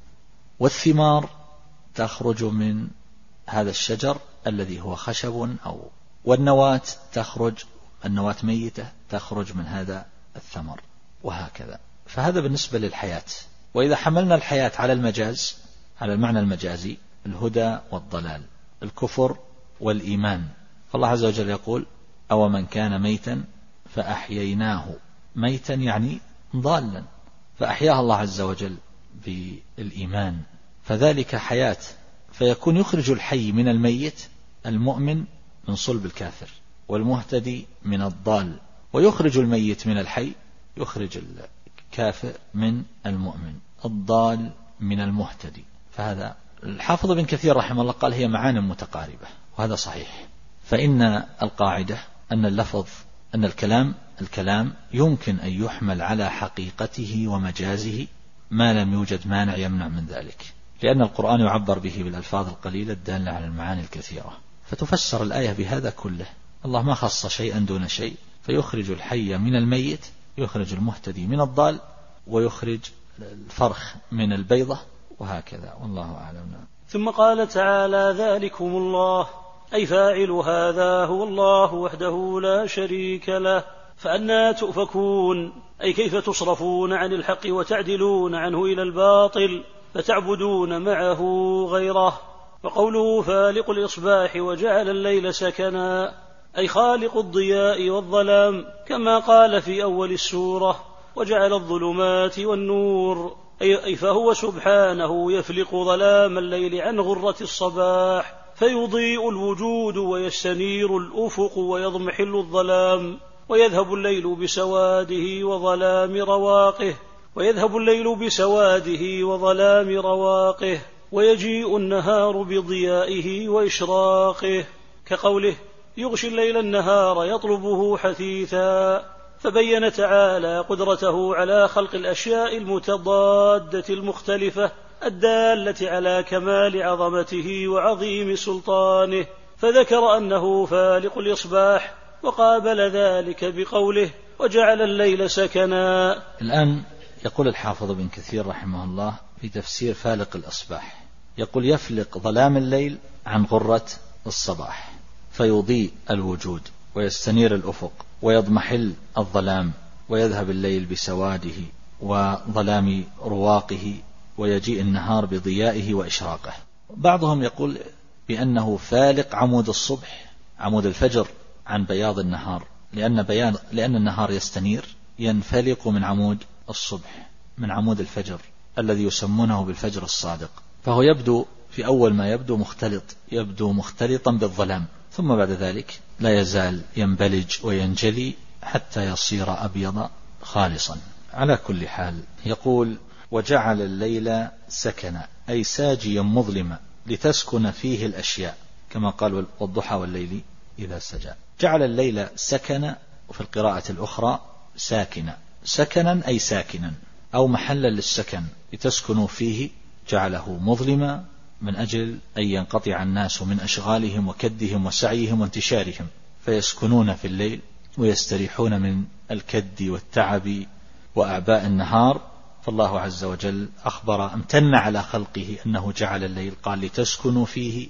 والثمار تخرج من هذا الشجر الذي هو خشب والنواة تخرج، النواة ميتة تخرج من هذا الثمر، وهكذا. فهذا بالنسبة للحياة. وإذا حملنا الحياة على المجاز، على المعنى المجازي، الهدى والضلال، الكفر والإيمان، فالله عز وجل يقول أو من كان ميتا فأحييناه، ميتا يعني ضالا، فأحياه الله عز وجل بالإيمان، فذلك حياة. فيكون يخرج الحي من الميت، المؤمن من صلب الكافر، والمهتدي من الضال، ويخرج الميت من الحي، يخرج الكافر من المؤمن، الضال من المهتدي. فهذا الحافظ ابن كثير رحمه الله قال هي معان متقاربة، وهذا صحيح. فإن القاعدة أن اللفظ، أن الكلام يمكن أن يحمل على حقيقته ومجازه ما لم يوجد مانع يمنع من ذلك، لأن القرآن يعبر به بالألفاظ القليلة الدالة على المعاني الكثيرة، فتفسر الآية بهذا كله. الله ما خص شيئا دون شيء، فيخرج الحي من الميت، يخرج المهتدي من الضال، ويخرج الفرخ من البيضة وهكذا، والله أعلم. ثم قال تعالى: ذلكم الله، أي فاعل هذا هو الله وحده لا شريك له، فأنى تؤفكون، أي كيف تصرفون عن الحق وتعدلون عنه إلى الباطل فتعبدون معه غيره. وقوله فالق الإصباح وجعل الليل سكنا، أي خالق الضياء والظلام، كما قال في أول السورة: وجعل الظلمات والنور، أي فهو سبحانه يفلق ظلام الليل عن غرة الصباح فيضيء الوجود ويستنير الأفق ويضمحل الظلام، ويذهب الليل بسواده وظلام رواقه، ويجيء النهار بضيائه وإشراقه، كقوله: يغشي الليل النهار يطلبه حثيثا. فبين تعالى قدرته على خلق الأشياء المتضادة المختلفة الدالة على كمال عظمته وعظيم سلطانه، فذكر أنه فالق الإصباح، وقابل ذلك بقوله: وجعل الليل سكنا. الآن يقول الحافظ ابن كثير رحمه الله في تفسير فالق الإصباح، يقول: يفلق ظلام الليل عن غرة الصباح فيضيء الوجود ويستنير الأفق ويضمحل الظلام، ويذهب الليل بسواده وظلام رواقه، ويجيء النهار بضيائه وإشراقه. بعضهم يقول بأنه فالق عمود الصبح، عمود الفجر، عن بياض النهار، لأن النهار يستنير، ينفلق من عمود الصبح، من عمود الفجر الذي يسمونه بالفجر الصادق، فهو يبدو في أول ما يبدو مختلطا بالظلام، ثم بعد ذلك لا يزال ينبلج وينجلي حتى يصير أبيض خالصا. على كل حال يقول: وجعل الليل سكنا، أي ساجيا مظلما لتسكن فيه الأشياء، كما قال: والضحى والليل إذا سجى. جعل الليل سكنا، وفي القراءة الأخرى ساكنا، سكنا أي ساكنا أو محلا للسكن، لتسكنوا فيه، جعله مظلما من أجل أن ينقطع الناس من أشغالهم وكدهم وسعيهم وانتشارهم، فيسكنون في الليل ويستريحون من الكد والتعب وأعباء النهار. فالله عز وجل أخبر امتن على خلقه أنه جعل الليل، قال: لتسكنوا فيه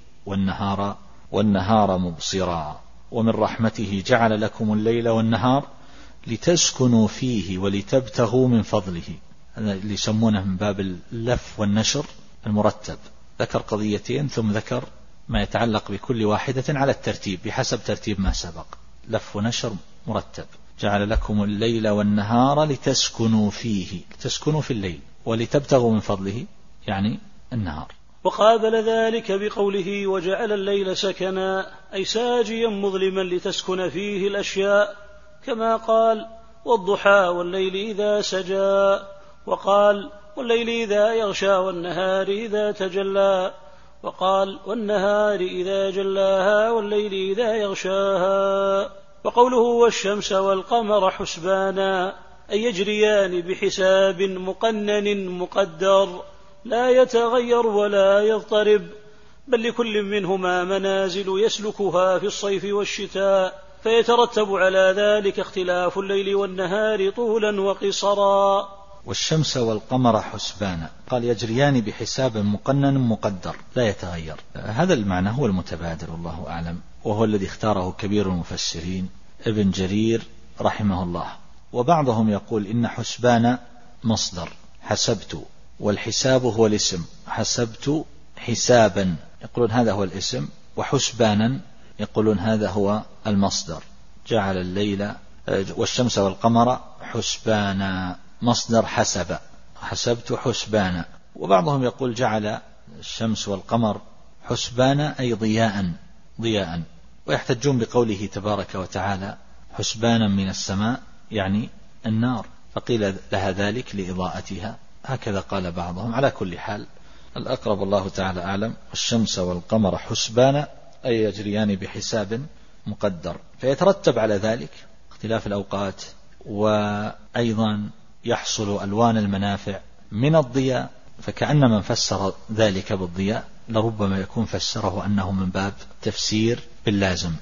والنهار مبصرا. ومن رحمته جعل لكم الليل والنهار لتسكنوا فيه ولتبتغوا من فضله، اللي يسمونه من باب اللف والنشر المرتب، ذكر قضيتين ثم ذكر ما يتعلق بكل واحدة على الترتيب بحسب ترتيب ما سبق، لف ونشر مرتب. جعل لكم الليل والنهار لتسكنوا فيه، لتسكنوا في الليل، ولتبتغوا من فضله يعني النهار. وقابل ذلك بقوله: وجعل الليل سكنا، أي ساجيا مظلما لتسكن فيه الأشياء، كما قال: والضحى والليل إذا سجى، وقال: والليل إذا يغشى والنهار إذا تجلى، وقال: والنهار إذا جلاها والليل إذا يغشاها. وقوله: والشمس والقمر حسبانا، أي يجريان بحساب مقنن مقدر لا يتغير ولا يضطرب، بل لكل منهما منازل يسلكها في الصيف والشتاء، فيترتب على ذلك اختلاف الليل والنهار طولا وقصرا. والشمس والقمر حسبانا، قال: يجريان بحساب مقنن مقدر لا يتغير. هذا المعنى هو المتبادر والله أعلم، وهو الذي اختاره كبير المفسرين ابن جرير رحمه الله. وبعضهم يقول إن حسبان مصدر حسبت، والحساب هو الاسم، حسبت حسابا يقولون هذا هو الاسم، وحسبانا يقولون هذا هو المصدر. جعل الليل والشمس والقمر حسبانا، مصدر حسب، حسبت حسبانا. وبعضهم يقول جعل الشمس والقمر حسبانا أي ضياء، ويحتجون بقوله تبارك وتعالى: حسبانا من السماء، يعني النار، فقيل لها ذلك لإضاءتها، هكذا قال بعضهم. على كل حال الأقرب الله تعالى أعلم، والشمس والقمر حسبانا أي يجريان بحساب مقدر، فيترتب على ذلك اختلاف الأوقات، وأيضا يحصل ألوان المنافع من الضياء، فكأن من فسر ذلك بالضياء لربما يكون فسره أنه من باب تفسير باللازم،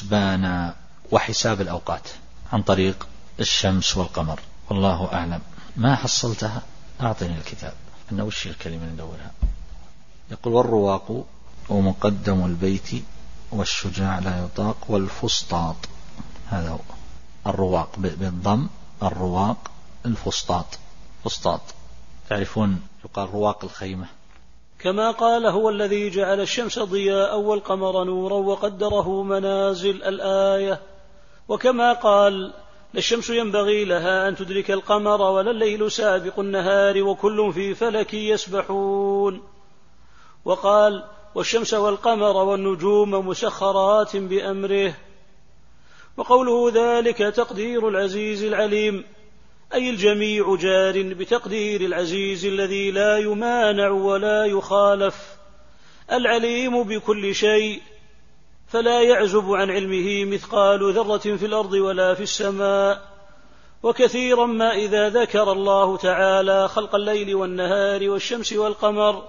حسبانا وحساب الأوقات عن طريق الشمس والقمر، والله أعلم. ما حصلتها أعطني الكتاب. أنا وش الكلمة اللي ندورها؟ يقول والرواق ومقدم البيت والشجاع لا يطاق والفسطاط. هذا هو الرواق بالضم، الرواق الفسطاط. فسطاط تعرفون يقال رواق الخيمة. كما قال هو الذي جعل الشمس ضياء والقمر نورا وقدره منازل الآية. وكما قال لا الشمس ينبغي لها أن تدرك القمر ولا الليل سابق النهار وكل في فلك يسبحون. وقال والشمس والقمر والنجوم مسخرات بأمره. وقوله ذلك تقدير العزيز العليم، أي الجميع جار بتقدير العزيز الذي لا يمانع ولا يخالف، العليم بكل شيء، فلا يعزب عن علمه مثقال ذرة في الأرض ولا في السماء. وكثيرا ما إذا ذكر الله تعالى خلق الليل والنهار والشمس والقمر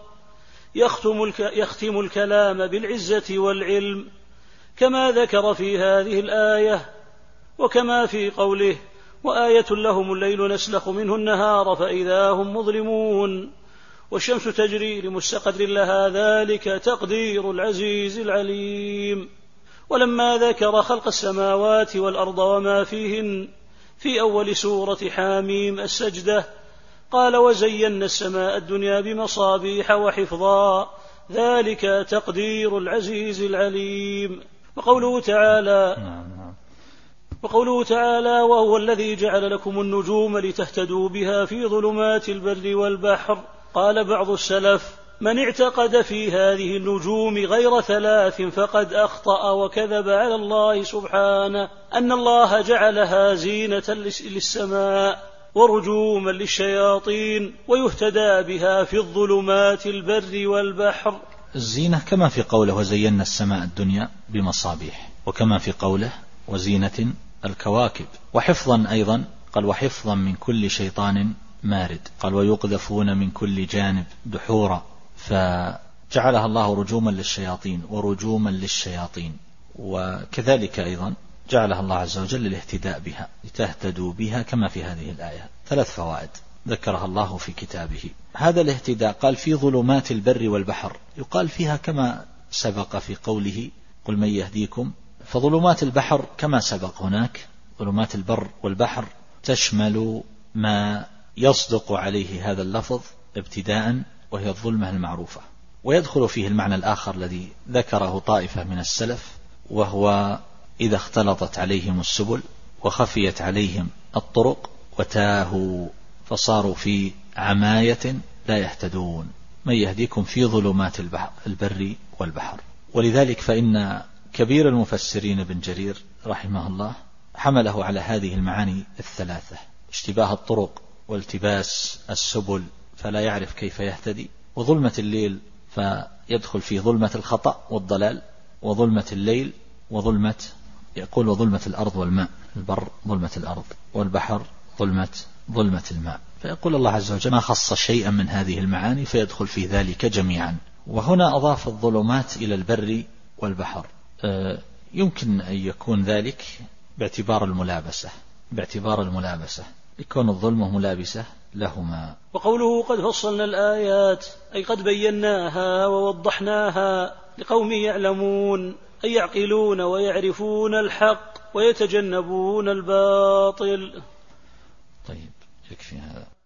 يختم الكلام بالعزة والعلم، كما ذكر في هذه الآية، وكما في قوله وآية لهم الليل نسلخ منه النهار فإذا هم مظلمون والشمس تجري لمستقر لها ذلك تقدير العزيز العليم. ولما ذكر خلق السماوات والأرض وما فيهن في أول سورة حاميم السجدة قال وزينا السماء الدنيا بمصابيح وحفظا ذلك تقدير العزيز العليم. وقوله تعالى وهو الذي جعل لكم النجوم لتهتدوا بها في ظلمات البر والبحر. قال بعض السلف من اعتقد في هذه النجوم غير ثلاث فقد أخطأ وكذب على الله سبحانه، أن الله جعلها زينة للسماء ورجوما للشياطين ويهتدى بها في الظلمات البر والبحر. الزينة كما في قوله وزينا السماء الدنيا بمصابيح، وكما في قوله وزينة الكواكب، وحفظا أيضا قال وحفظا من كل شيطان مارد، قال ويقذفون من كل جانب دحورا، فجعلها الله رجوما للشياطين ورجوما للشياطين. وكذلك أيضا جعلها الله عز وجل للاهتداء بها لتهتدوا بها كما في هذه الآية. 3 فوائد ذكرها الله في كتابه. هذا الاهتداء قال في ظلمات البر والبحر، يقال فيها كما سبق في قوله قل من يهديكم، فظلمات البحر كما سبق هناك ظلمات البر والبحر تشمل ما يصدق عليه هذا اللفظ ابتداء وهي الظلمة المعروفة، ويدخل فيه المعنى الآخر الذي ذكره طائفة من السلف، وهو إذا اختلطت عليهم السبل وخفيت عليهم الطرق وتاهوا فصاروا في عماية لا يهتدون، من يهديكم في ظلمات البر والبحر. ولذلك فإن كبير المفسرين ابن جرير رحمه الله حمله على هذه المعاني 3: اشتباه الطرق والتباس السبل فلا يعرف كيف يهتدي، وظلمة الليل فيدخل في ظلمة الخطأ والضلال، وظلمة الليل وظلمة يقول وظلمة الأرض والماء، البر ظلمة الأرض والبحر ظلمة الماء، فيقول الله عز وجل ما خص شيئا من هذه المعاني فيدخل في ذلك جميعا. وهنا أضاف الظلمات إلى البر والبحر، يمكن أن يكون ذلك باعتبار الملابسة يكون الظلمة ملابسة لهما. وقوله قد فصلنا الآيات أي قد بيناها ووضحناها لقوم يعلمون، أي يعقلون ويعرفون الحق ويتجنبون الباطل. طيب يكفي هذا.